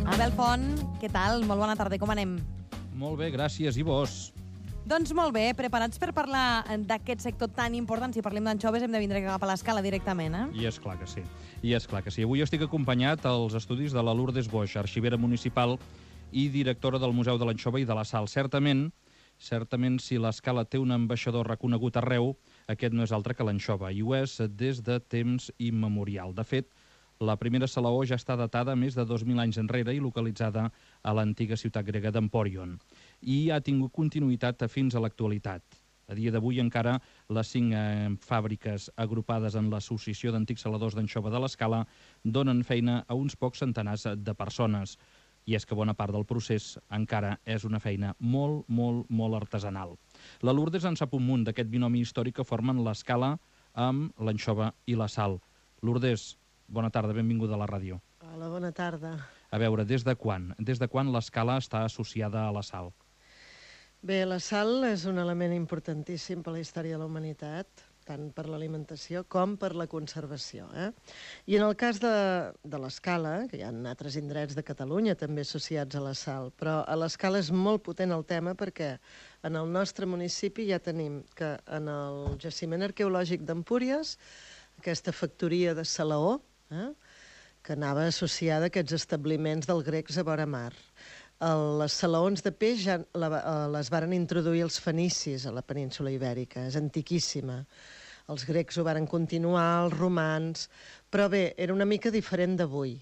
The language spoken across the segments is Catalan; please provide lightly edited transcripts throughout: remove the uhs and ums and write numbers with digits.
Abel Font, què tal? Molt bona tarda, com anem? Molt bé, gràcies. I vos? Doncs molt bé, preparats per parlar d'aquest sector tan important. Si parlem d'anxoves hem de vindre cap a l'Escala directament, eh? I és clar que sí. Avui estic acompanyat als estudis de la Lourdes Boix, arxivera municipal i directora del Museu de l'Anxova i de la Sal. Certament, si l'Escala té un ambaixador reconegut arreu, aquest no és altre que l'anxova, i ho és des de temps immemorial. De fet, la primera salaó ja està datada més de 2.000 anys enrere i localitzada a l'antiga ciutat grega d'Empòrion. I ha tingut continuïtat fins a l'actualitat. A dia d'avui encara les 5 fàbriques agrupades en l'Associació d'Antics Saladors d'Anxova de l'Escala donen feina a uns pocs centenars de persones. I és que bona part del procés encara és una feina molt, molt, molt artesanal. La Lourdes en sap un munt d'aquest binomi històric que formen l'Escala amb l'anxova i la sal. Lourdes, bona tarda, benvinguda a la ràdio. Hola, bona tarda. A veure, des de quan l'Escala està associada a la sal? Bé, la sal és un element importantíssim per a la història de la humanitat, tant per l'alimentació com per la conservació. I en el cas de l'Escala, que hi ha altres indrets de Catalunya també associats a la sal, però a l'Escala és molt potent el tema perquè en el nostre municipi ja tenim que en el jaciment arqueològic d'Empúries, aquesta factoria de salaó, que anava associada a aquests establiments dels grecs a vora mar. Les salaons de peix ja les varen introduir els fenicis a la península Ibèrica, és antiquíssima. Els grecs ho varen continuar, els romans, però bé, era una mica diferent d'avui,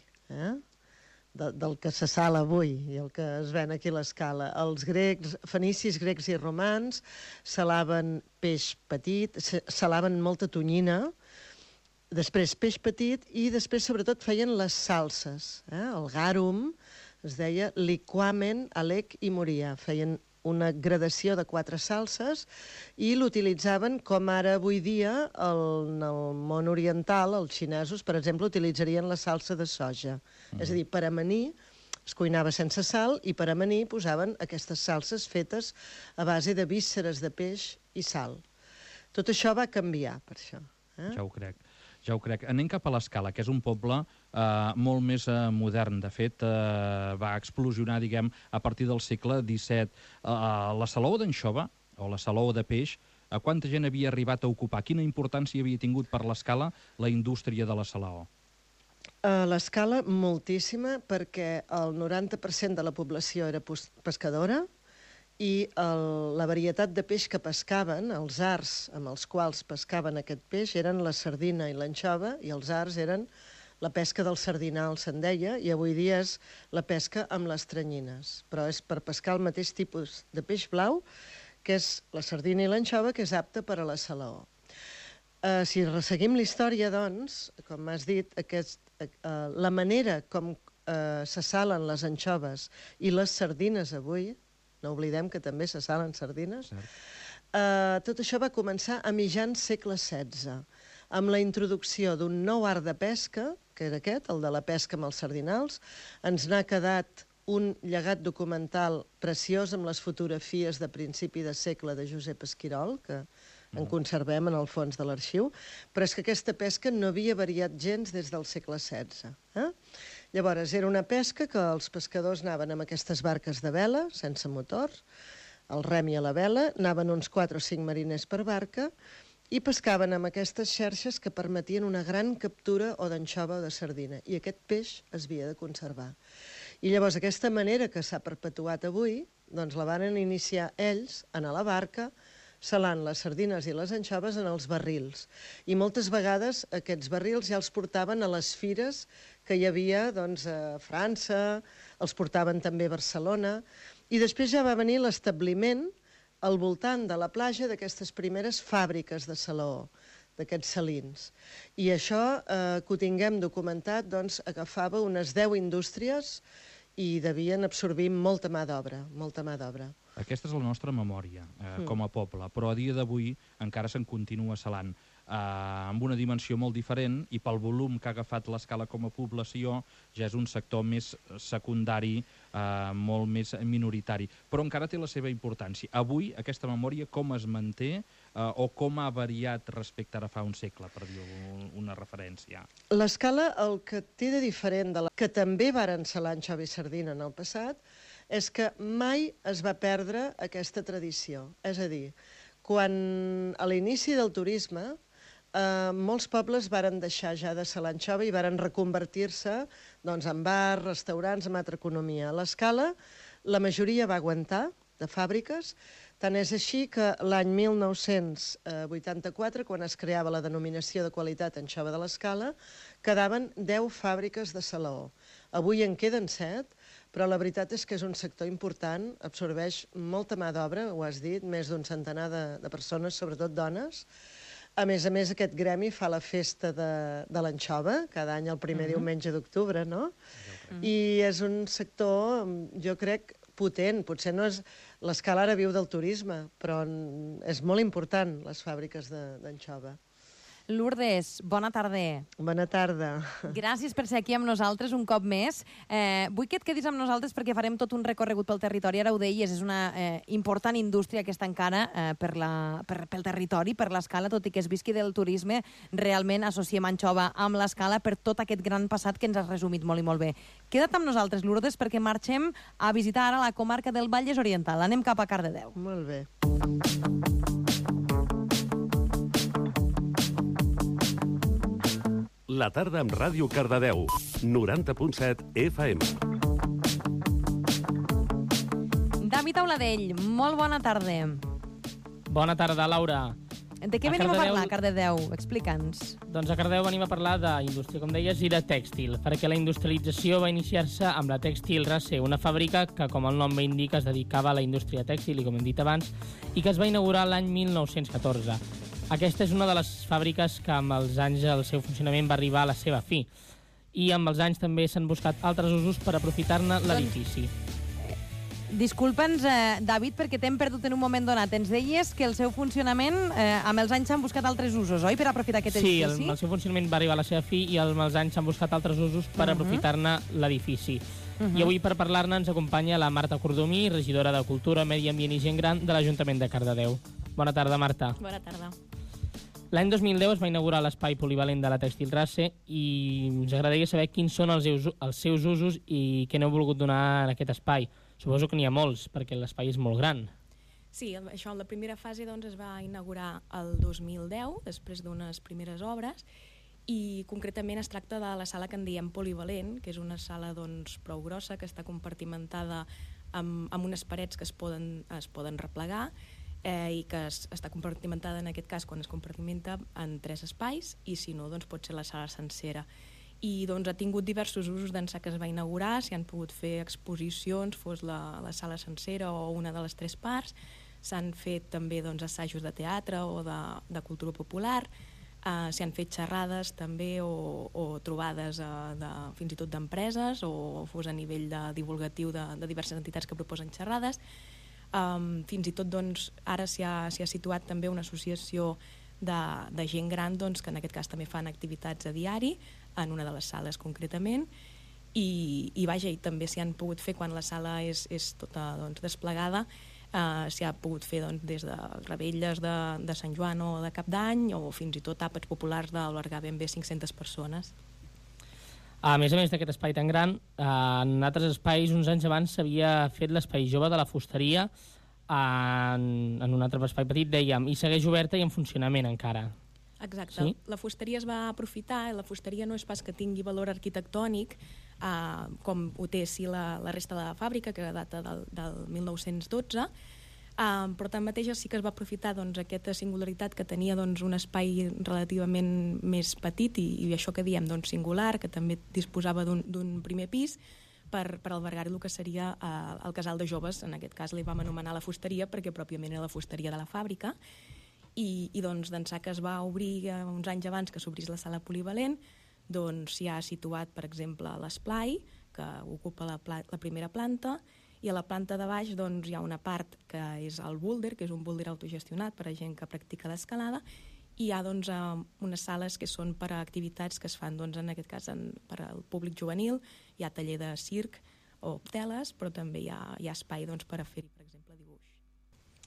del que se sala avui i el que es ven aquí a l'Escala. Els grecs, fenicis, grecs i romans salaven peix petit, salaven molta tonyina, després peix petit i després sobretot feien les salses. El garum es deia liquamen, alec i moria. Feien una gradació de 4 salses i l'utilitzaven com ara avui dia en el món oriental, els xinesos, per exemple, utilitzarien la salsa de soja. És a dir, per amanir es cuinava sense sal i per amanir posaven aquestes salses fetes a base de vísceres de peix i sal. Tot això va canviar, per això. Ja ho crec. Anem cap a l'Escala, que és un poble molt més modern. De fet, va explosionar, diguem, a partir del segle XVII. La salaó d'anxova, o la salaó de peix, quanta gent havia arribat a ocupar? Quina importància havia tingut per l'Escala la indústria de la salaó? A l'Escala, moltíssima, perquè el 90% de la població era pescadora, i la varietat de peix que pescaven, els arts amb els quals pescaven aquest peix, eren la sardina i l'anxova, i els arts eren la pesca del sardinal, se'n deia, i avui dia és la pesca amb les tranyines. Però és per pescar el mateix tipus de peix blau, que és la sardina i l'anxova, que és apta per a la salaó. Si resseguim la història, doncs, com m'has dit, la manera com se salen les anxoves i les sardines avui, no oblidem que també se salen sardines. Tot això va començar a mitjans segle XVI, amb la introducció d'un nou art de pesca, que era aquest, el de la pesca amb els sardinals. Ens n'ha quedat un llegat documental preciós amb les fotografies de principi de segle de Josep Esquirol, que en conservem en el fons de l'arxiu, però és que aquesta pesca no havia variat gens des del segle XVI. Llavors, era una pesca que els pescadors anaven amb aquestes barques de vela, sense motor, el rem i a la vela, anaven uns 4 o 5 mariners per barca i pescaven amb aquestes xarxes que permetien una gran captura o d'anxova o de sardina, i aquest peix es havia de conservar. I llavors aquesta manera que s'ha perpetuat avui, doncs la van iniciar ells a la barca, salant les sardines i les anxoves en els barrils. I moltes vegades aquests barrils ja els portaven a les fires que hi havia a França, els portaven també a Barcelona, i després ja va venir l'establiment al voltant de la platja d'aquestes primeres fàbriques de salaó, d'aquests salins. I això, que ho tinguem documentat, agafava unes 10 indústries i devien absorbir molta mà d'obra, molta mà d'obra. Aquesta és la nostra memòria com a poble, però a dia d'avui encara se'n continua salant amb una dimensió molt diferent, i pel volum que ha agafat l'Escala com a població ja és un sector més secundari, molt més minoritari, però encara té la seva importància. Avui aquesta memòria com es manté o com ha variat respecte ara fa un segle, per dir una referència? L'escala, el que té de diferent de la que també varen ser l'anxova i sardina en el passat, és que mai es va perdre aquesta tradició. És a dir, quan a l'inici del turisme, molts pobles varen deixar ja de ser l'anxova i varen reconvertir-se en bars, restaurants, amb altra economia. L'escala, la majoria va aguantar, de fàbriques, tant és així que l'any 1984, quan es creava la denominació de qualitat anxova de l'Escala, quedaven 10 fàbriques de salaó. Avui en queden 7, però la veritat és que és un sector important, absorbeix molta mà d'obra, ho has dit, més d'un centenar de persones, sobretot dones. A més, aquest gremi fa la festa de l'anxova, cada any el primer diumenge d'octubre, no? I és un sector, jo crec, potent. Potser no és... L'Escala ara viu del turisme, però és molt important, les fàbriques d'anxova. Lourdes, bona tarda. Bona tarda. Gràcies per ser aquí amb nosaltres un cop més. Vull que et quedis amb nosaltres perquè farem tot un recorregut pel territori. Ara ho deies, és una important indústria que està encara pel territori, per l'Escala, tot i que es visqui del turisme. Realment associem anxova amb l'Escala per tot aquest gran passat que ens has resumit molt i molt bé. Queda't amb nosaltres, Lourdes, perquè marxem a visitar ara la comarca del Vallès Oriental. Anem cap a Cardedeu. Molt bé. La tarda amb Ràdio Cardedeu, 90.7 FM. David Auladell, molt bona tarda. Bona tarda, Laura. De què venim a parlar, a Cardedeu? Explica'ns. Doncs a Cardedeu venim a parlar d'indústria, com deies, i de tèxtil, perquè la industrialització va iniciar-se amb la Tèxtil Racer, una fàbrica que, com el nom bé indica, es dedicava a la indústria tèxtil, i com hem dit abans, i que es va inaugurar l'any 1914. Aquesta és una de les fàbriques que amb els anys el seu funcionament va arribar a la seva fi. I amb els anys també s'han buscat altres usos per aprofitar-ne l'edifici. Disculpa'ns, David, perquè t'hem perdut en un moment donat. Ens deies que el seu funcionament, amb els anys s'han buscat altres usos, oi?, per aprofitar aquest edifici? Sí, el seu funcionament va arribar a la seva fi i amb els anys s'han buscat altres usos per aprofitar-ne l'edifici. I avui per parlar-ne ens acompanya la Marta Cordomí, regidora de Cultura, Medi Ambient i Gent Gran de l'Ajuntament de Cardedeu. Bona tarda, Marta. Bona tarda. L'any 2010 es va inaugurar l'espai polivalent de la Tèxtil Racer i ens agradaria saber quins són els seus usos i què n'heu volgut donar en aquest espai. Suposo que n'hi ha molts, perquè l'espai és molt gran. Sí, això, la primera fase es va inaugurar el 2010, després d'unes primeres obres, i concretament es tracta de la sala que en diem polivalent, que és una sala prou grossa, que està compartimentada amb unes parets que es poden replegar, i que està compartimentada en aquest cas quan es compartimenta en 3 espais i si no pot ser la sala sencera i ha tingut diversos usos d'ençà que es va inaugurar, s'hi han pogut fer exposicions, fos la sala sencera o una de les 3 parts, s'han fet també assajos de teatre o de cultura popular, s'hi han fet xerrades també o trobades fins i tot d'empreses o fos a nivell divulgatiu de diverses entitats que proposen xerrades. Fins i tot ara s'hi ha situat també una associació de gent gran que en aquest cas també fan activitats a diari en una de les sales concretament i també s'hi han pogut fer quan la sala és tota desplegada, s'hi ha pogut fer des de revetlles de Sant Joan o de Cap d'Any o fins i tot àpats populars d'albergar ben bé 500 persones. A més d'aquest espai tan gran, en altres espais, uns anys abans, s'havia fet l'espai jove de la fusteria en un altre espai petit, dèiem, i segueix oberta i en funcionament encara. Exacte. Sí? La fusteria es va aprofitar, la fusteria no és pas que tingui valor arquitectònic, com ho té la resta de la fàbrica, que data del 1912, però tanmateix sí que es va aprofitar aquesta singularitat que tenia un espai relativament més petit i això que diem singular, que també disposava d'un primer pis per albergar-hi el que seria el casal de joves. En aquest cas li vam anomenar la fusteria perquè pròpiament era la fusteria de la fàbrica i d'ençà que es va obrir uns anys abans que s'obrís la sala polivalent, s'hi ha situat, per exemple, l'esplai, que ocupa la primera planta, i a la planta de baix hi ha una part que és el búlder, que és un búlder autogestionat per a gent que practica l'escalada, i hi ha unes sales que són per a activitats que es fan, en aquest cas, per al públic juvenil, hi ha taller de circ o teles, però també hi ha espai per a fer-hi, per exemple, dibuix.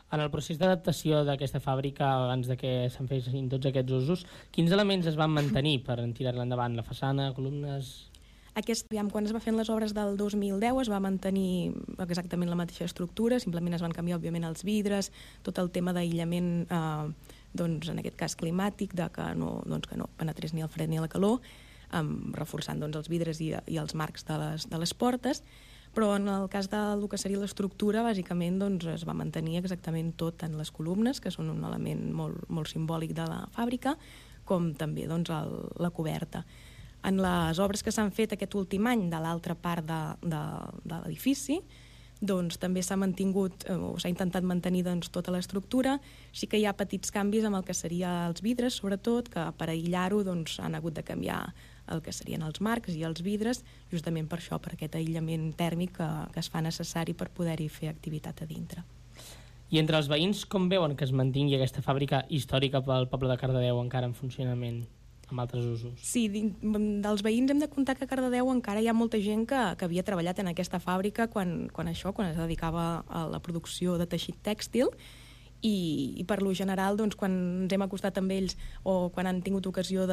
En el procés d'adaptació d'aquesta fàbrica, abans de que se'n fessin tots aquests usos, quins elements es van mantenir per tirar-la endavant? La façana, columnes... Quan es va fent les obres del 2010 es va mantenir exactament la mateixa estructura, simplement es van canviar, òbviament, els vidres, tot el tema d'aïllament, en aquest cas climàtic, que no penetrés ni el fred ni la calor, reforçant els vidres i els marcs de les portes, però en el cas del que seria l'estructura, bàsicament es va mantenir exactament tot, tant les columnes, que són un element molt simbòlic de la fàbrica, com també la coberta. En les obres que s'han fet aquest últim any de l'altra part de l'edifici, també s'ha mantingut o s'ha intentat mantenir tota l'estructura. Sí que hi ha petits canvis amb el que serien els vidres, sobretot, que per aïllar-ho han hagut de canviar el que serien els marcs i els vidres, justament per això, per aquest aïllament tèrmic que es fa necessari per poder-hi fer activitat a dintre. I entre els veïns, com veuen que es mantingui aquesta fàbrica històrica pel poble de Cardedeu encara en funcionament, amb altres usos? Sí, dels veïns hem de comptar que a Cardedeu encara hi ha molta gent que havia treballat en aquesta fàbrica quan es dedicava a la producció de teixit tèxtil, i per lo general, quan ens hem acostat amb ells o quan han tingut ocasió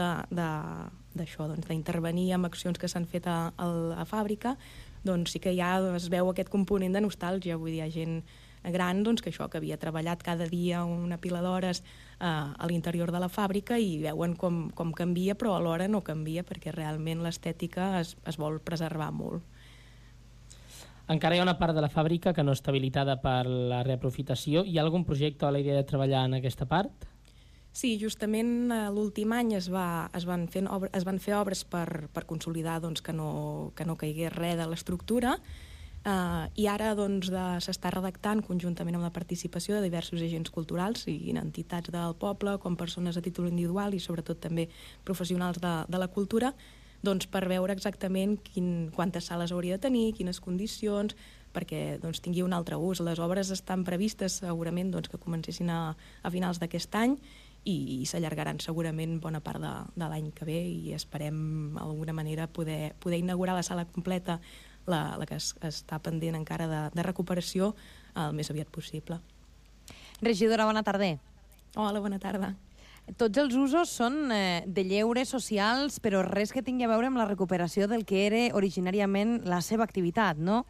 d'intervenir en accions que s'han fet a la fàbrica, sí que ja es veu aquest component de nostàlgia. Vull dir, hi ha gent gran que havia treballat cada dia una pila d'hores a l'interior de la fàbrica i veuen com canvia, però alhora no canvia perquè realment l'estètica es vol preservar molt. Encara hi ha una part de la fàbrica que no està habilitada per la reaprofitació. Hi ha algun projecte o la idea de treballar en aquesta part? Sí, justament l'últim any es van fer obres per consolidar que no caigués res de l'estructura, i ara s'està redactant conjuntament amb la participació de diversos agents culturals i entitats del poble, com persones a títol individual i sobretot també professionals de la cultura, per veure exactament quantes sales hauria de tenir, quines condicions, perquè tingui un altre ús. Les obres estan previstes segurament que comencessin a finals d'aquest any i s'allargaran segurament bona part de l'any que ve i esperem d'alguna manera poder inaugurar la sala completa, la que està pendent encara de recuperació, el més aviat possible. Regidora, bona tarda. Hola, bona tarda. Tots els usos són de lleure socials, però res que tingui a veure amb la recuperació del que era originàriament la seva activitat, no?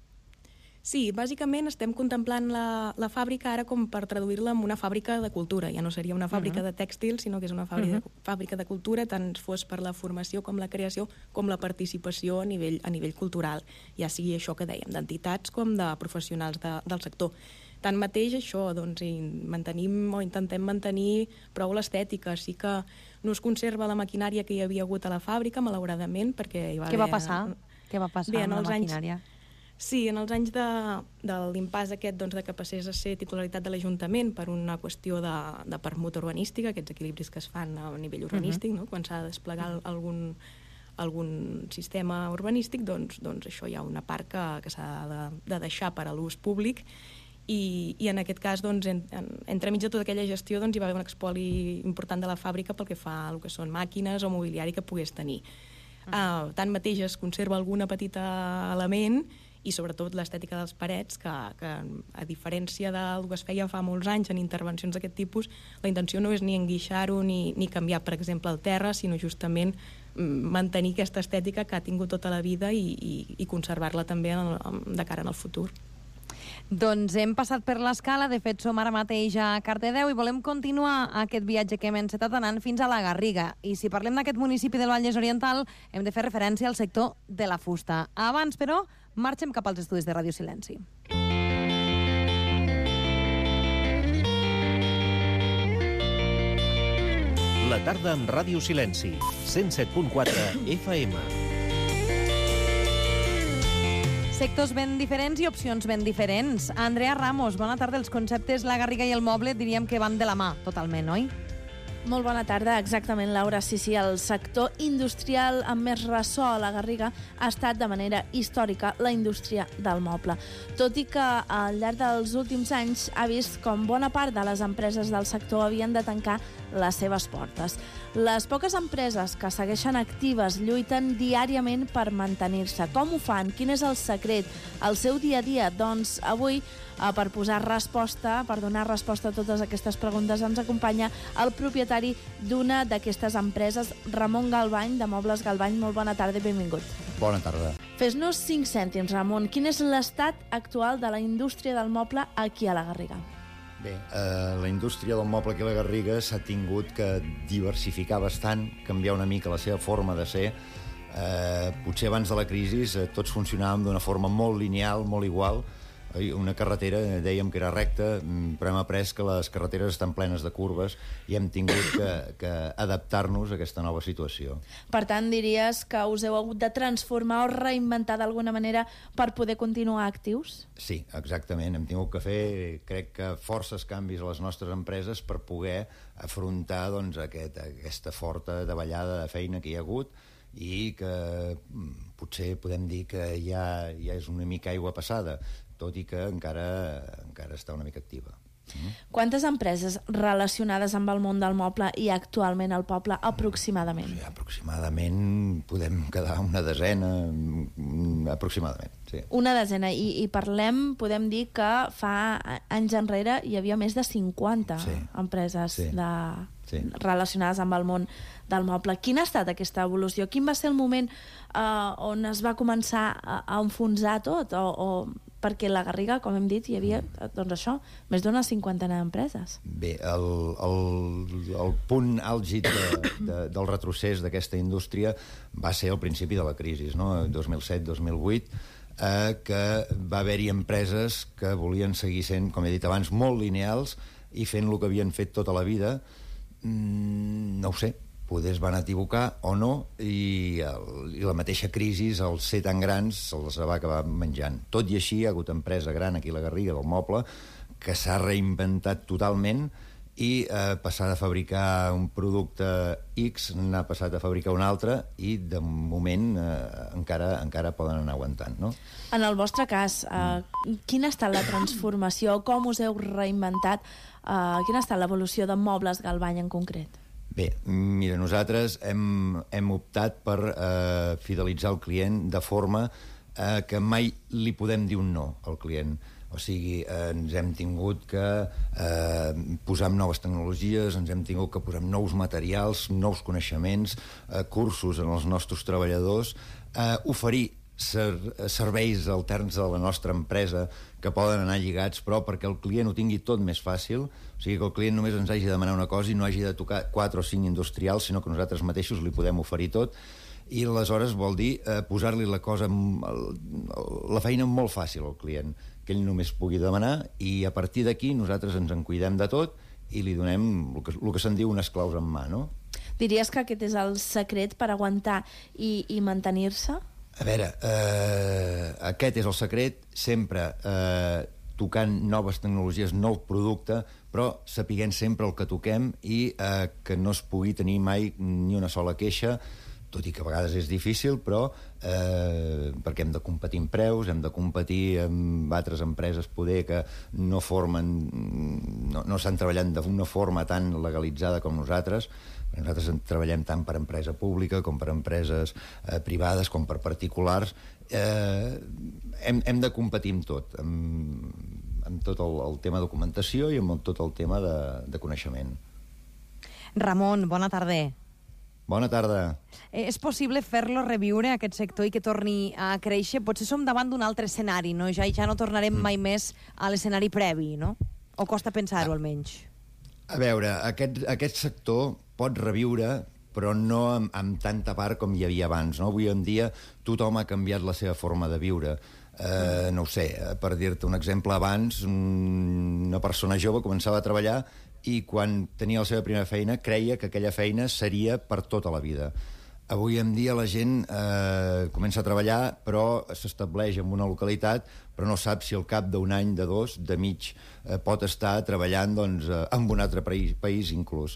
Sí, bàsicament estem contemplant la fàbrica ara com per traduir-la en una fàbrica de cultura. Ja no seria una fàbrica de tèxtil, sinó que és una fàbrica de cultura, tant fos per la formació com la creació, com la participació a nivell cultural. Ja sigui això que dèiem, d'entitats com de professionals del sector. Tanmateix, això, intentem mantenir prou l'estètica. Sí que no es conserva la maquinària que hi havia hagut a la fàbrica, malauradament, perquè hi va haver... Què va passar amb la maquinària? Sí, en els anys de l'impàs aquest de que passés a ser titularitat de l'Ajuntament per una qüestió de permuta urbanística, aquests equilibris que es fan a nivell urbanístic, quan s'ha de desplegar algun sistema urbanístic, doncs això hi ha una part que s'ha de deixar per a l'ús públic i en aquest cas, entremig de tota aquella gestió, hi va haver un expoli important de la fàbrica pel que fa al que són màquines o mobiliari que pogués tenir. Tanmateix es conserva alguna petita element i sobretot l'estètica dels parets, que a diferència del que es feia fa molts anys en intervencions d'aquest tipus, la intenció no és ni enguixar-ho ni canviar, per exemple, el terra, sinó justament mantenir aquesta estètica que ha tingut tota la vida i conservar-la també de cara al futur. Doncs hem passat per l'Escala, de fet som ara mateix a Cardedeu i volem continuar aquest viatge que hem encetat anant fins a la Garriga. I si parlem d'aquest municipi del Vallès Oriental, hem de fer referència al sector de la fusta. Abans, però, marxem cap als estudis de Ràdio Silenci. La tarda amb Ràdio Silenci, 107.4 FM. Sectors ben diferents i opcions ben diferents. Andrea Ramos, bona tarda. Els conceptes La Garriga i el moble diríem que van de la mà, totalment, oi? Molt bona tarda, exactament, Laura. Sí, el sector industrial amb més ressò a la Garriga ha estat de manera històrica la indústria del moble. Tot i que al llarg dels últims anys ha vist com bona part de les empreses del sector havien de tancar les seves portes. Les poques empreses que segueixen actives lluiten diàriament per mantenir-se. Com ho fan? Quin és el secret? El seu dia a dia? Doncs avui, per donar resposta a totes aquestes preguntes, ens acompanya el propietari d'una d'aquestes empreses, Ramon Galvany, de Mobles Galvany. Molt bona tarda i benvingut. Bona tarda. Fes-nos 5 cèntims, Ramon. Quin és l'estat actual de la indústria del moble aquí a la Garriga? Bé, la indústria del moble aquí a la Garriga s'ha tingut que diversificar bastant, canviar una mica la seva forma de ser. Potser abans de la crisi tots funcionàvem d'una forma molt lineal, molt igual. Una carretera, dèiem que era recta, però hem après que les carreteres estan plenes de curves i hem tingut que adaptar-nos a aquesta nova situació. Per tant, diries que us heu hagut de transformar o reinventar d'alguna manera per poder continuar actius? Sí, exactament. Hem tingut que fer, crec que, forces canvis a les nostres empreses per poder afrontar aquesta forta davallada de feina que hi ha hagut i que potser podem dir que ja és una mica aigua passada, tot i que encara està una mica activa. Quantes empreses relacionades amb el món del moble hi ha actualment al poble, aproximadament? Sí, aproximadament podem quedar una desena, aproximadament, sí. Una desena, i podem dir que fa anys enrere hi havia més de 50 empreses relacionades amb el món del moble. Quina ha estat aquesta evolució? Quin va ser el moment on es va començar a enfonsar tot? Perquè a la Garriga, com hem dit, hi havia, doncs això, més d'una 50 d'empreses. Bé, el punt àlgid del retrocés d'aquesta indústria va ser al principi de la crisi, no? 2007-2008, que va haver-hi empreses que volien seguir sent, com he dit abans, molt lineals i fent el que havien fet tota la vida. No ho sé, poder es van equivocar o no, i la mateixa crisi, al ser tan grans, se'ls va acabar menjant. Tot i així, hi ha hagut empresa gran aquí a la Garriga del moble que s'ha reinventat totalment i passar de fabricar un producte X n'ha passat a fabricar un altre i, de moment, encara poden anar aguantant, no? En el vostre cas, quina ha estat la transformació? Com us heu reinventat? Quina ha estat l'evolució de Mobles Galvany en concret? Bé, mira, nosaltres hem optat per fidelitzar el client de forma que mai li podem dir un no al client. O sigui, ens hem tingut que posar en noves tecnologies, ens hem tingut que posar en nous materials, nous coneixements, cursos en els nostres treballadors, oferir serveis alterns de la nostra empresa que poden anar lligats, però perquè el client ho tingui tot més fàcil, o sigui que el client només ens hagi de demanar una cosa i no hagi de tocar 4 o 5 industrials, sinó que nosaltres mateixos li podem oferir tot, i aleshores vol dir posar-li la feina molt fàcil al client, que ell només pugui demanar, i a partir d'aquí nosaltres ens en cuidem de tot i li donem el que se'n diu unes claus en mà, no? Diries que aquest és el secret per aguantar i mantenir-se? A veure, aquest és el secret, sempre tocant noves tecnologies, nou producte, però sapiguent sempre el que toquem i que no es pugui tenir mai ni una sola queixa, tot i que a vegades és difícil, però perquè hem de competir en preus, hem de competir amb altres empreses poder que no estan treballant d'una forma tan legalitzada com nosaltres. Nosaltres treballem tant per empresa pública com per empreses privades com per particulars. Hem de competir amb tot, amb tot el tema de documentació i amb tot el tema de coneixement. Ramon, bona tarda. Bona tarda. És possible fer-lo reviure, aquest sector, i que torni a créixer? Potser som davant d'un altre escenari, no? Ja no tornarem mai més a l'escenari previ, no? O costa pensar-ho, almenys? A veure, aquest sector pot reviure, però no amb tanta part com hi havia abans, no? Avui en dia tothom ha canviat la seva forma de viure. No ho sé, per dir-te un exemple, abans una persona jove començava a treballar i quan tenia la seva primera feina creia que aquella feina seria per tota la vida. Avui en dia la gent comença a treballar, però s'estableix en una localitat, però no sap si al cap d'un any, de dos, de mig, pot estar treballant en un altre país inclús.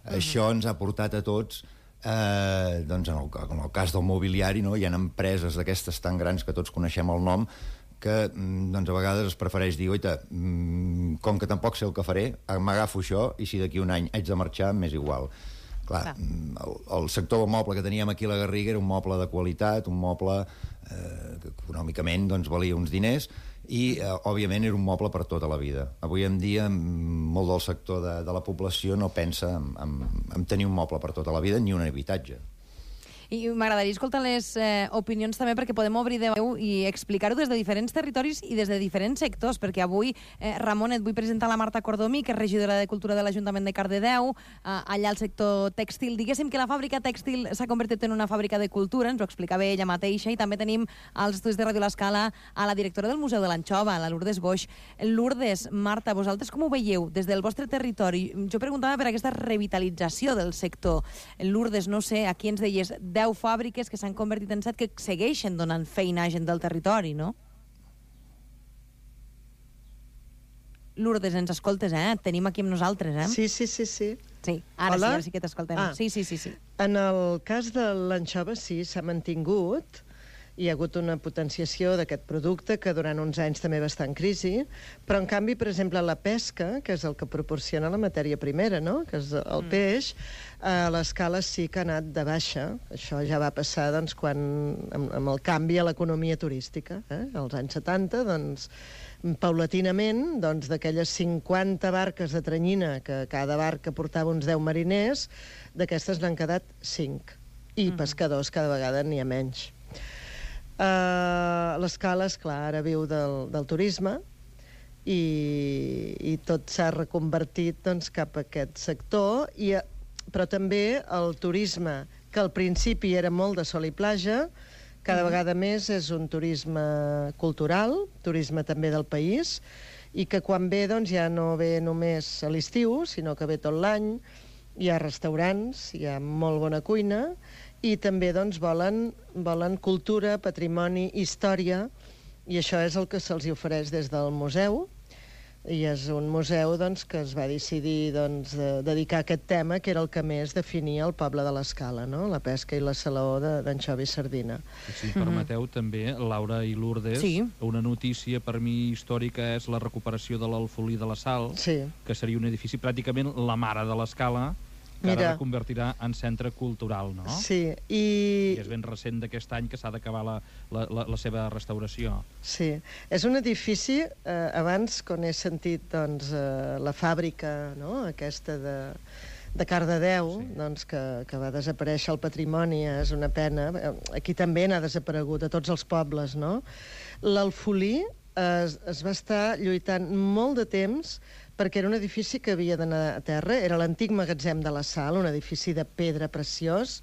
Això ens ha portat a tots, doncs en el cas del mobiliari, no? Hi ha empreses d'aquestes tan grans que tots coneixem el nom, que doncs, a vegades es prefereix dir, oita, com que tampoc sé el que faré, m'agafo això i si d'aquí un any haig de marxar, m'és igual. Clar, el sector del moble que teníem aquí a la Garriga era un moble de qualitat, un moble que econòmicament doncs, valia uns diners i, òbviament, era un moble per tota la vida. Avui en dia, molt del sector de la població no pensa en tenir un moble per tota la vida ni un habitatge. I m'agradaria escoltar les opinions també, perquè podem obrir de veu i explicar-ho des de diferents territoris i des de diferents sectors, perquè avui, Ramon, et vull presentar la Marta Cordomí, que és regidora de Cultura de l'Ajuntament de Cardedeu, allà al sector tèxtil. Diguéssim que la fàbrica tèxtil s'ha convertit en una fàbrica de cultura, ens ho explicava ella mateixa, i també tenim als estudis de Ràdio L'Escala a la directora del Museu de l'Anxova, la Lourdes Boix. Lourdes, Marta, vosaltres com ho veieu des del vostre territori? Jo preguntava per aquesta revitalització del sector. Lourdes, no sé, aquí ens deies 10 fàbriques que s'han convertit en 7 que segueixen donant feina a gent del territori, no? Lourdes, ens escoltes, Et tenim aquí amb nosaltres, Sí. Sí, ara sí que t'escoltem. Sí. En el cas de l'anxova, sí, s'ha mantingut. Hi ha hagut una potenciació d'aquest producte que durant uns anys també va estar en crisi, però en canvi, per exemple, la pesca, que és el que proporciona la matèria primera, no? Que és el peix, a l'Escala sí que ha anat de baixa. Això ja va passar doncs, amb el canvi a l'economia turística. Als anys 70, doncs, paulatinament, doncs, d'aquelles 50 barques de tranyina, que cada barca portava uns 10 mariners, d'aquestes n'han quedat 5. I pescadors cada vegada n'hi ha menys. L'Escala, esclar, ara viu del turisme i tot s'ha reconvertit doncs, cap a aquest sector, però també el turisme, que al principi era molt de sol i platja, cada vegada més és un turisme cultural, turisme també del país, i que quan ve doncs, ja no ve només a l'estiu, sinó que ve tot l'any. Hi ha restaurants, hi ha molt bona cuina, i també doncs, volen cultura, patrimoni, història, i això és el que se'ls ofereix des del museu, i és un museu doncs, que es va decidir doncs, dedicar a aquest tema, que era el que més definia el poble de l'Escala, no? La pesca i la salaó d'anxova i sardina. Si permeteu també, Laura i Lourdes, una notícia per mi històrica és la recuperació de l'Alfolí de la Sal, que seria un edifici pràcticament la mare de l'Escala, que ara es convertirà en centre cultural, no? Sí, i és ben recent d'aquest any que s'ha d'acabar la seva restauració. Sí, és un edifici, abans, quan he sentit doncs, la fàbrica, no?, aquesta de Cardedeu, doncs, que va desaparèixer el patrimoni, és una pena. Aquí també n'ha desaparegut, a tots els pobles, no? L'Alfolí es va estar lluitant molt de temps perquè era un edifici que havia d'anar a terra, era l'antic magatzem de la Sal, un edifici de pedra preciós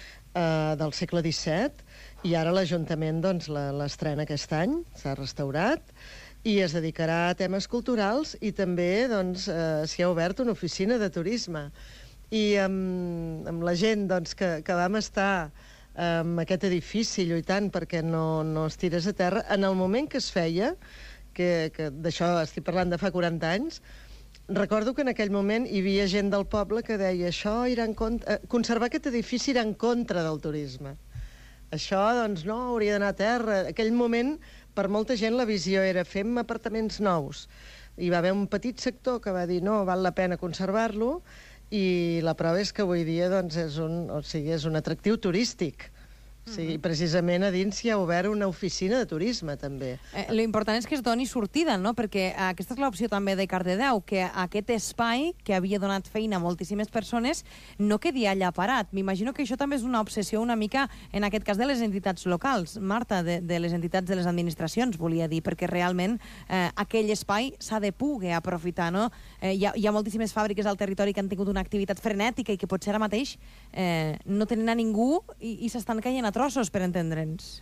del segle XVII, i ara l'Ajuntament doncs, l'estrena aquest any, s'ha restaurat, i es dedicarà a temes culturals, i també doncs, s'hi ha obert una oficina de turisme. I amb la gent doncs, que vam estar en aquest edifici lluitant perquè no es tirés a terra, en el moment que es feia, que d'això estic parlant de fa 40 anys, recordo que en aquell moment hi havia gent del poble que deia conservar aquest edifici irà en contra del turisme. Això, doncs, no, hauria d'anar a terra. En aquell moment, per molta gent, la visió era fem apartaments nous. Hi va haver un petit sector que va dir no, val la pena conservar-lo, i la prova és que avui dia doncs, és un atractiu turístic. Sí, precisament a dins hi ha obert una oficina de turisme, també. L'important és que es doni sortida, no? Perquè aquesta és l'opció també de Cardedeu, que aquest espai, que havia donat feina a moltíssimes persones, no quedi allà parat. M'imagino que això també és una obsessió una mica, en aquest cas, de les entitats locals. Marta, de les entitats de les administracions, volia dir, perquè realment aquell espai s'ha de poder aprofitar, no? Hi ha moltíssimes fàbriques al territori que han tingut una activitat frenètica i que potser ara mateix no tenen a ningú i s'estan caient a trossos, per entendre'ns.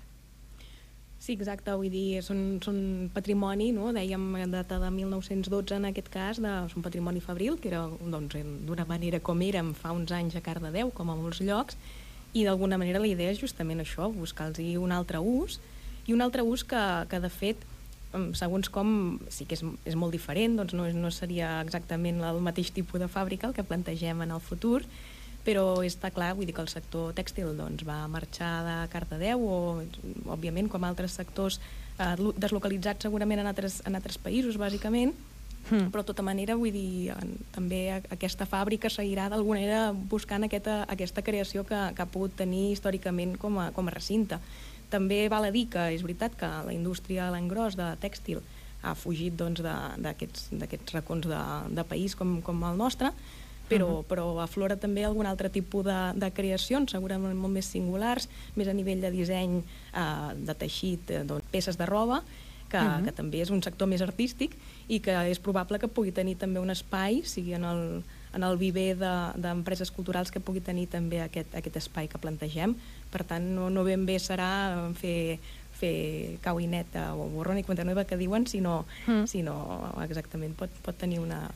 Sí, exacte, vull dir, són patrimoni, no? Dèiem, data de 1912 en aquest cas, és un patrimoni fabril, que era doncs, d'una manera com érem fa uns anys a Cardedeu, com a molts llocs, i d'alguna manera la idea és justament això, buscar-los un altre ús, i un altre ús que de fet segons com, sí que és molt diferent, doncs no seria exactament el mateix tipus de fàbrica el que plantegem en el futur, però està clar, vull dir que el sector tèxtil doncs, va marxar de Cardedeu o, òbviament, com altres sectors deslocalitzats segurament en altres països, bàsicament, però de tota manera, vull dir, també aquesta fàbrica seguirà d'alguna manera buscant aquesta creació que ha pogut tenir històricament com a recinte. També val a dir que és veritat que la indústria a l'engròs de tèxtil ha fugit d'aquests racons de país com el nostre, però aflora també algun altre tipus de creacions, segurament molt més singulars, més a nivell de disseny, de teixit, peces de roba, que també és un sector més artístic i que és probable que pugui tenir també un espai, sigui en el viver d'empreses culturals, que pugui tenir també aquest espai que plantegem. Per tant, no ben bé serà fer cau i neta o borrón i cuenta nueva que diuen, sinó exactament pot tenir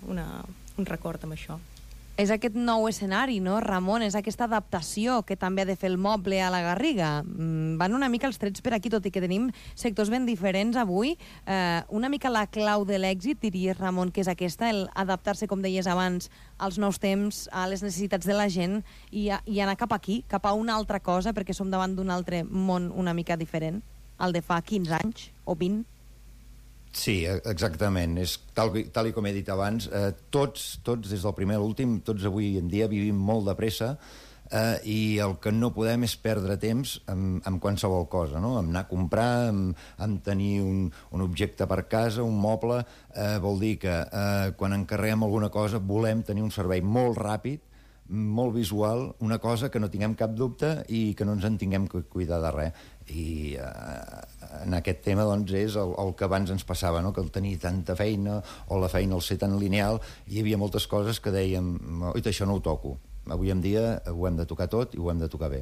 un record amb això. És aquest nou escenari, no, Ramon? És aquesta adaptació que també ha de fer el moble a la Garriga. Van una mica els trets per aquí, tot i que tenim sectors ben diferents avui. Una mica la clau de l'èxit, diries, Ramon, que és aquesta, el adaptar-se, com deies abans, als nous temps, a les necessitats de la gent i anar cap aquí, cap a una altra cosa, perquè som davant d'un altre món una mica diferent, al de fa 15 anys o 20. Sí, exactament. És tal com he dit abans, tots, des del primer a l'últim, tots avui en dia vivim molt de pressa i el que no podem és perdre temps amb qualsevol cosa, no? Amb anar a comprar, amb tenir un objecte per casa, un moble. Vol dir que quan encarreguem alguna cosa volem tenir un servei molt ràpid, molt visual, una cosa que no tinguem cap dubte i que no ens en tinguem que cuidar de res. I en aquest tema doncs és el que abans ens passava, no? Que el tenir tanta feina o la feina el ser tan lineal, hi havia moltes coses que dèiem oita, això no ho toco. Avui en dia ho hem de tocar tot i ho hem de tocar bé.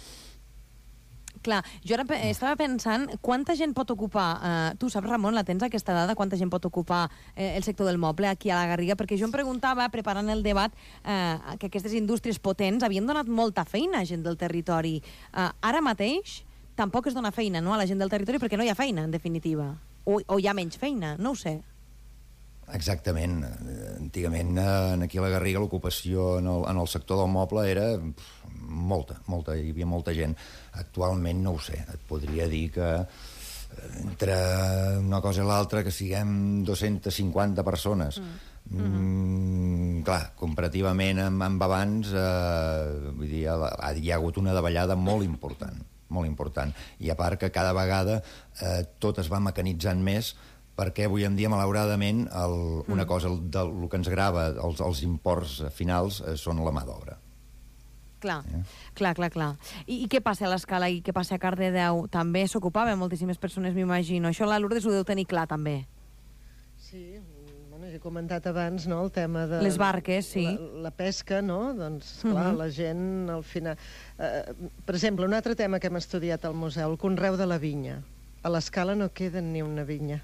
Clar, jo ara estava pensant quanta gent pot ocupar, tu saps, Ramon, la tens aquesta dada, quanta gent pot ocupar el sector del moble aquí a la Garriga? Perquè jo em preguntava, preparant el debat, que aquestes indústries potents havien donat molta feina a gent del territori. Ara mateix tampoc es dona feina, no?, a la gent del territori, perquè no hi ha feina, en definitiva. O hi ha menys feina, no ho sé. Exactament. Antigament, aquí a la Garriga, l'ocupació en el sector del moble era molta, hi havia molta gent. Actualment no ho sé, et podria dir que entre una cosa i l'altra que siguem 250 persones. Clar, comparativament amb abans, vull dir, hi ha hagut una davallada molt important. I a part que cada vegada tot es va mecanitzant més, perquè avui en dia, malauradament, una cosa del que ens grava els imports finals són la mà d'obra. Clar. I què passa a l'Escala i què passa a Cardedeu? També s'ocupaven moltíssimes persones, m'imagino. Això la Lourdes ho deu tenir clar, també. Sí, he comentat abans, no?, el tema de... Les barques, sí. La pesca, no? Doncs, clar, la gent, al final... Per exemple, un altre tema que hem estudiat al museu, el conreu de la vinya. A l'Escala no queda ni una vinya.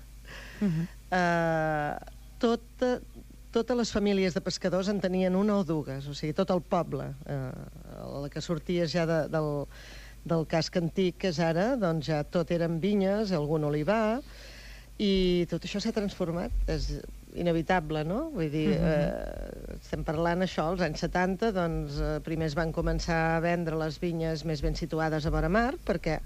Totes les famílies de pescadors en tenien una o dues, o sigui, tot el poble. La que sortia ja del casc antic, que és ara, doncs ja tot eren vinyes, algun olivar, i tot això s'ha transformat. És inevitable, no? Vull dir, estem parlant això, als anys 70, doncs primer es van començar a vendre les vinyes més ben situades a vora mar, perquè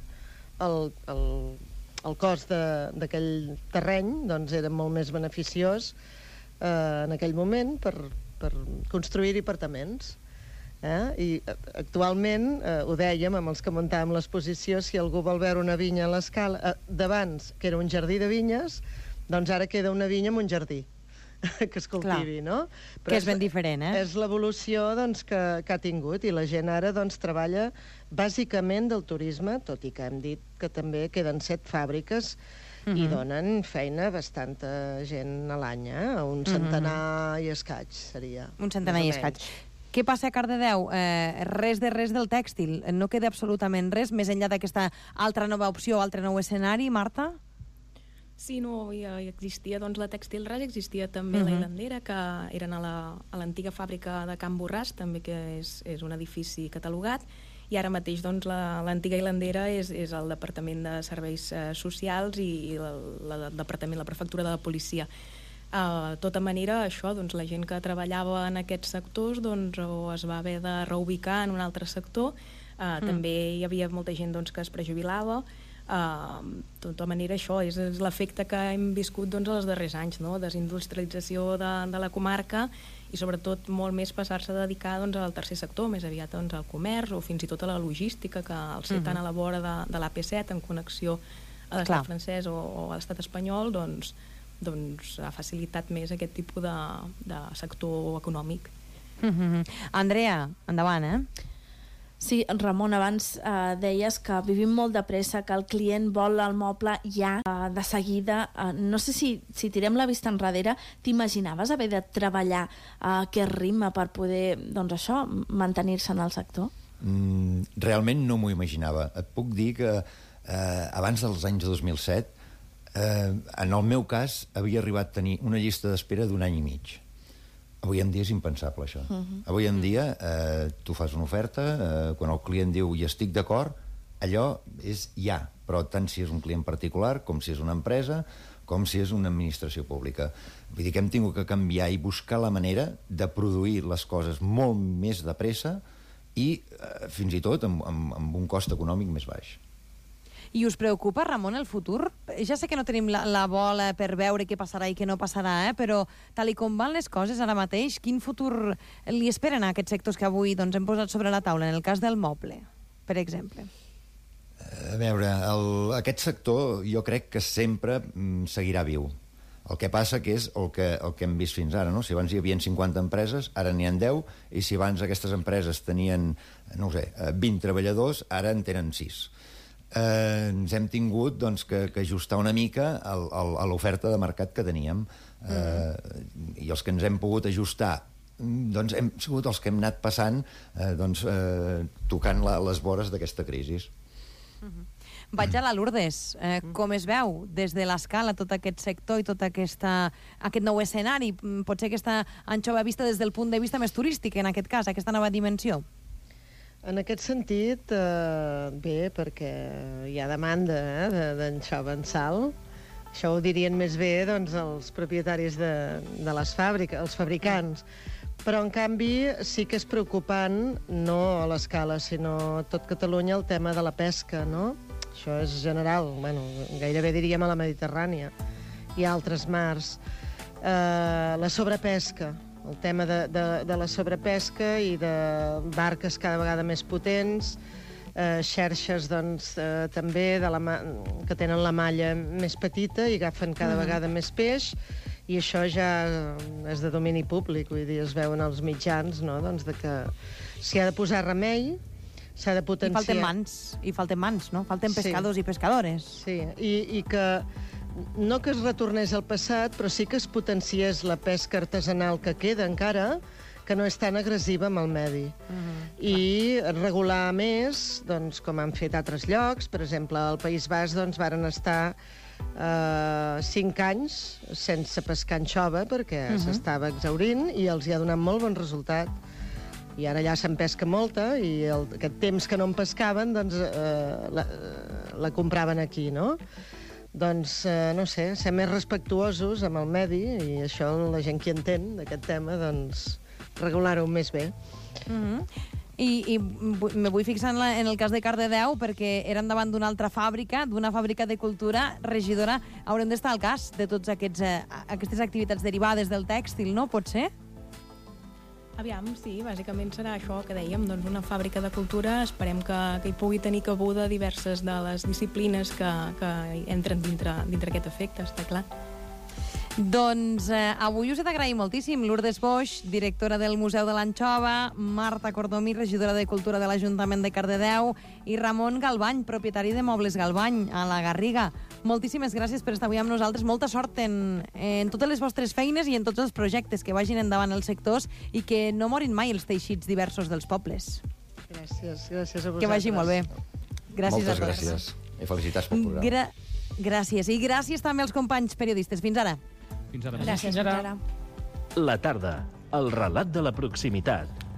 el cost d'aquell terreny doncs, era molt més beneficiós en aquell moment per construir-hi apartaments. I actualment, ho dèiem amb els que muntàvem l'exposició, si algú vol veure una vinya a l'Escala, d'abans, que era un jardí de vinyes, doncs ara queda una vinya amb un jardí que es cultivi, no? Que és ben diferent, És l'evolució que ha tingut, i la gent ara treballa bàsicament del turisme, tot i que hem dit que també queden 7 fàbriques i donen feina a bastanta gent a l'any, un centenar i escaig seria. Un centenar i escaig. Què passa a Cardedeu? Res del tèxtil. No queda absolutament res, més enllà d'aquesta altra nova opció, altre nou escenari, Marta? Sí, no, ja existia la Tèxtil Ras, existia també la Hilandera, que eren a l'antiga fàbrica de Can Borràs, també, que és un edifici catalogat, i ara mateix doncs, l'antiga hilandera és el Departament de Serveis Socials i la Prefectura de la Policia. De tota manera, això, doncs, la gent que treballava en aquests sectors doncs, o es va haver de reubicar en un altre sector, també hi havia molta gent doncs, que es prejubilava. De tota manera, això és l'efecte que hem viscut doncs, els darrers anys, no? Desindustrialització de la comarca i sobretot molt més passar-se a dedicar doncs, al tercer sector, més aviat doncs, al comerç o fins i tot a la logística, que al ser tan a la vora de l'AP7 en connexió a l'estat francès o a l'estat espanyol, doncs ha facilitat més aquest tipus de sector econòmic. Andrea, endavant, Sí, Ramon, abans deies que vivim molt de pressa, que el client vol el moble ja, de seguida. No sé si tirem la vista enrere, t'imaginaves haver de treballar a aquest ritme per poder, doncs això, mantenir-se en el sector? Realment no m'ho imaginava. Et puc dir que abans dels anys 2007, en el meu cas, havia arribat a tenir una llista d'espera d'1 any i mig. Avui en dia és impensable, això. Avui en dia, tu fas una oferta, quan el client diu hi estic d'acord, allò és ja, però tant si és un client particular, com si és una empresa, com si és una administració pública. Vull dir que hem tingut que canviar i buscar la manera de produir les coses molt més de pressa i fins i tot amb un cost econòmic més baix. I us preocupa, Ramon, el futur? Ja sé que no tenim la bola per veure què passarà i què no passarà, però tal i com van les coses ara mateix, quin futur li esperen a aquests sectors que avui hem posat sobre la taula, en el cas del moble, per exemple? A veure, aquest sector jo crec que sempre seguirà viu. El que passa que és el que hem vist fins ara, no? Si abans hi havia 50 empreses, ara n'hi ha 10, i si abans aquestes empreses tenien, no ho sé, 20 treballadors, ara en tenen 6. Ens hem tingut que ajustar una mica a l'oferta de mercat que teníem, i els que ens hem pogut ajustar hem sigut els que hem anat passant tocant les vores d'aquesta crisi. Vaig a la Lourdes. Com es veu des de l'escala tot aquest sector i tot aquest nou escenari? Potser aquesta anxova vista des del punt de vista més turístic, en aquest cas, aquesta nova dimensió? En aquest sentit, bé, perquè hi ha demanda d'anxova en sal. Això ho dirien més bé els propietaris de les fàbriques, els fabricants. Però, en canvi, sí que és preocupant, no a l'escala, sinó a tot Catalunya, el tema de la pesca, no? Això és general, gairebé diríem a la Mediterrània i a altres mars. La sobrepesca, el tema de la sobrepesca i de barques cada vegada més potents, xarxes també que tenen la malla més petita i agafen cada vegada més peix, i això ja és de domini públic, vull dir, es veuen els mitjans, no?, que s'hi ha de posar remei, s'ha de potenciar... I falten mans, no? Falten pescadors i pescadores. Sí, i que no que es retornés al passat, però sí que es potenciés la pesca artesanal que queda encara, que no és tan agressiva amb el medi. I regular més, com han fet altres llocs. Per exemple, al País Basc varen estar 5 anys sense pescar anxova perquè s'estava exhaurint i els hi ha donat molt bon resultat. I ara ja se'n pesca molta i aquest temps que no en pescaven la compraven aquí, no? Doncs, no sé, ser més respectuosos amb el medi, i això la gent que entén d'aquest tema, regular-ho més bé. I me vull fixar en el cas de Cardedeu, perquè eren davant d'una altra fàbrica, d'una fàbrica de cultura. Regidora, haurem d'estar al cas de totes aquestes activitats derivades del tèxtil, no? Pot ser? Aviam, sí, bàsicament serà això que dèiem, una fàbrica de cultura. Esperem que hi pugui tenir cabuda diverses de les disciplines que entren dintre aquest efecte, està clar. Doncs avui us he d'agrair moltíssim. Lourdes Boix, directora del Museu de l'Anxova, Marta Cordomí, regidora de Cultura de l'Ajuntament de Cardedeu, i Ramon Galbany, propietari de Mobles Galbany, a la Garriga. Moltíssimes gràcies per estar avui amb nosaltres. Molta sort en totes les vostres feines i en tots els projectes que vagin endavant els sectors i que no morin mai els teixits diversos dels pobles. Gràcies a vosaltres. Que vagi molt bé. Gràcies a tots. Moltes gràcies i felicitats pel programa. Gràcies. I gràcies també als companys periodistes. Fins ara. Fins ara. Gràcies, fins ara. La tarda, el relat de la proximitat.